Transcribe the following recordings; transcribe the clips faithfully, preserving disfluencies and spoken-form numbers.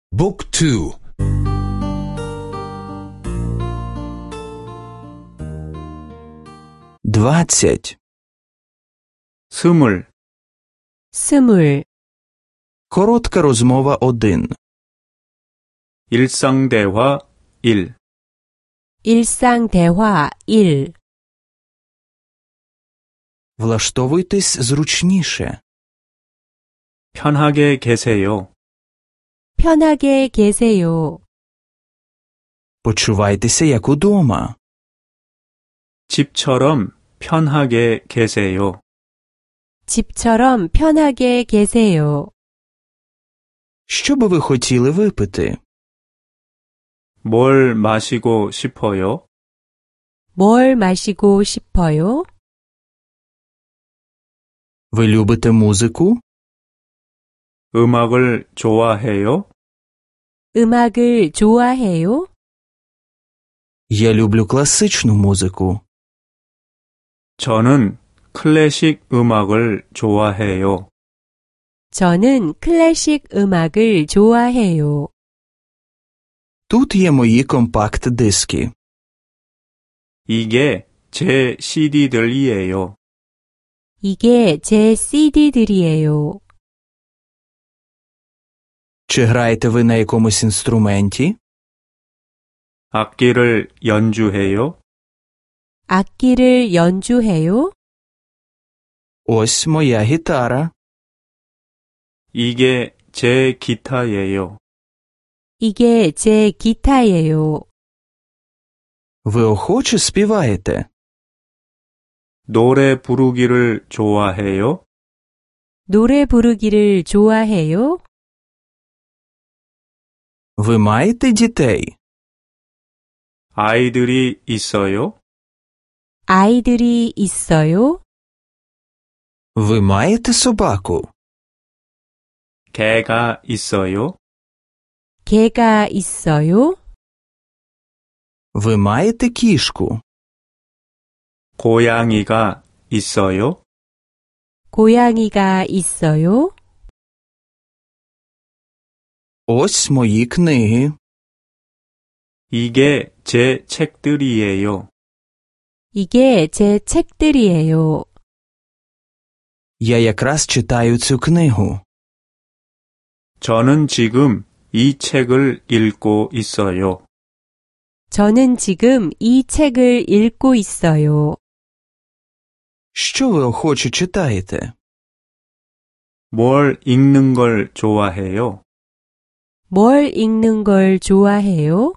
Book two. двадцять. 스물, 스물. Коротка розмова один. 일상대화 일. 일상대화 일. Влаштовуйтесь зручніше. 편하게 계세요. 편하게 계세요. Почувайтеся як удома. 집처럼 편하게 계세요. 집처럼 편하게 계세요. Що би ви хотіли випити? 뭘 마시고 싶어요? 뭘 마시고 싶어요? Ви любите музику? 음악을 좋아해요? 음악을 좋아해요? Я люблю класичну музику. 저는 클래식 음악을 좋아해요. 저는 클래식 음악을 좋아해요. Тут є мої компакт-диски. 이게 제 씨디들이에요. 이게 제 씨디들이에요. Чи граєте ви на якомусь інструменті? 악기를 연주해요? 악기를 연주해요? Ось моя гітара. 이게 제 기타예요. 이게 제 기타예요. Ви охоче співаєте? 노래 부르기를 좋아해요? 노래 부르기를 좋아해요? Ви маєте дітей? 아이들이 있어요? 아이들이 있어요? Ви маєте собаку? 개가 있어요? 개가 있어요? Ви маєте кішку? 고양이가 있어요? 고양이가 있어요? Ось мої книги. 이게 제 책들이에요. 이게 제 책들이에요. Я якраз читаю цю книгу. 저는 지금 이 책을 읽고 있어요. 저는 지금 이 책을 읽고 있어요. Що ви охоче читаєте? 뭘 읽는 걸 좋아해요? 뭘 읽는 걸 좋아해요?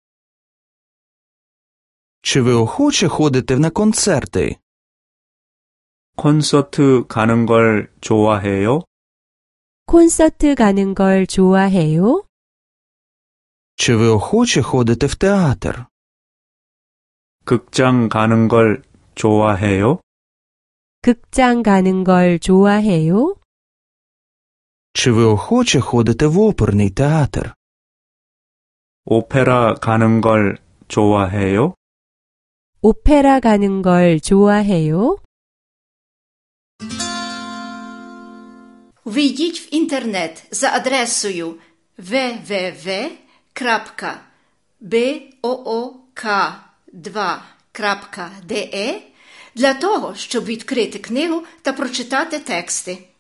Чи ви охоче ходите на концерти? 콘서트 가는 걸 좋아해요? 콘서트 가는 걸 좋아해요? Чи ви охоче ходите в театр? 극장 가는 걸 좋아해요? 극장 가는 걸 좋아해요? Чи ви охоче ходите в оперний театр? 오페라 가는 걸 좋아해요? 오페라 가는 걸 좋아해요? Ввійдіть в інтернет за адресою дабл ю дабл ю дабл ю крапка буок два крапка де для того, щоб відкрити книгу та прочитати тексти.